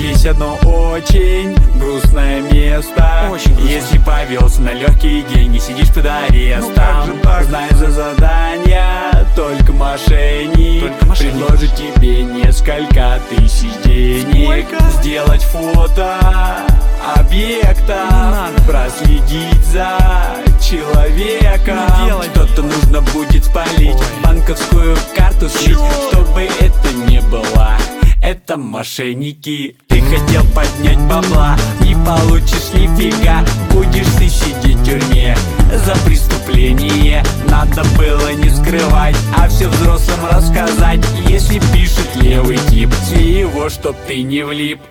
Есть одно очень грустное место. Если повелся на легкие деньги, сидишь под арестом. Знай за задание, только мошенник предложит тебе несколько тысяч денег. Сделать фото объекта, проследить за человеком. Что-то нужно будет спалить, банковскую карту слить, чтобы это не было. Это мошенники. Ты хотел поднять бабла, не получишь нифига. Будешь ты сидеть в тюрьме за преступление. Надо было не скрывать, а все взрослым рассказать. Если пишет левый тип, с его, чтоб ты не влип.